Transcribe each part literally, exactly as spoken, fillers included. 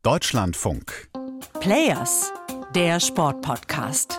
Deutschlandfunk. Players, der Sportpodcast.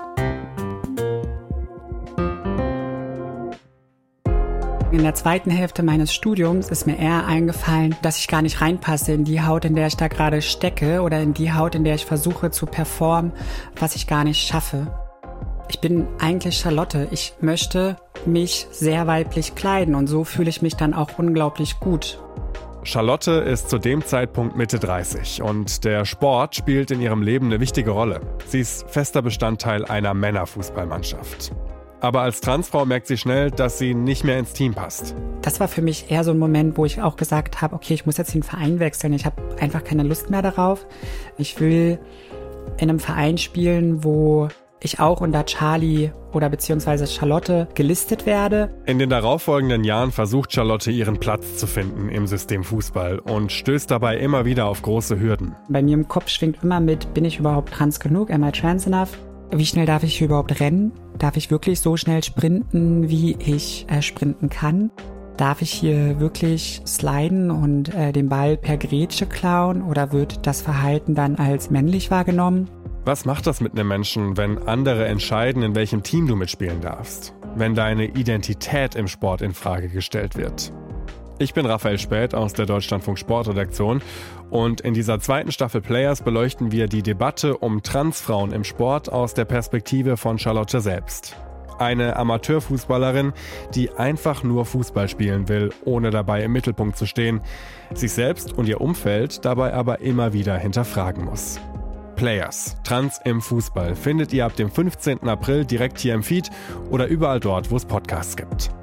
In der zweiten Hälfte meines Studiums ist mir eher eingefallen, dass ich gar nicht reinpasse in die Haut, in der ich da gerade stecke oder in die Haut, in der ich versuche zu performen, was ich gar nicht schaffe. Ich bin eigentlich Charlotte. Ich möchte mich sehr weiblich kleiden und so fühle ich mich dann auch unglaublich gut. Charlotte ist zu dem Zeitpunkt Mitte dreißig und der Sport spielt in ihrem Leben eine wichtige Rolle. Sie ist fester Bestandteil einer Männerfußballmannschaft. Aber als Transfrau merkt sie schnell, dass sie nicht mehr ins Team passt. Das war für mich eher so ein Moment, wo ich auch gesagt habe, okay, ich muss jetzt den Verein wechseln. Ich habe einfach keine Lust mehr darauf. Ich will in einem Verein spielen, wo ich auch unter Charlie oder beziehungsweise Charlotte gelistet werde. In den darauffolgenden Jahren versucht Charlotte ihren Platz zu finden im System Fußball und stößt dabei immer wieder auf große Hürden. Bei mir im Kopf schwingt immer mit, bin ich überhaupt trans genug? Am I trans enough? Wie schnell darf ich überhaupt rennen? Darf ich wirklich so schnell sprinten, wie ich äh, sprinten kann? Darf ich hier wirklich sliden und äh, den Ball per Grätsche klauen oder wird das Verhalten dann als männlich wahrgenommen? Was macht das mit einem Menschen, wenn andere entscheiden, in welchem Team du mitspielen darfst? Wenn deine Identität im Sport in Frage gestellt wird? Ich bin Raphael Späth aus der Deutschlandfunk Sportredaktion und in dieser zweiten Staffel Players beleuchten wir die Debatte um Transfrauen im Sport aus der Perspektive von Charlotte selbst. Eine Amateurfußballerin, die einfach nur Fußball spielen will, ohne dabei im Mittelpunkt zu stehen, sich selbst und ihr Umfeld dabei aber immer wieder hinterfragen muss. Players, Trans im Fußball, findet ihr ab dem fünfzehnten April direkt hier im Feed oder überall dort, wo es Podcasts gibt.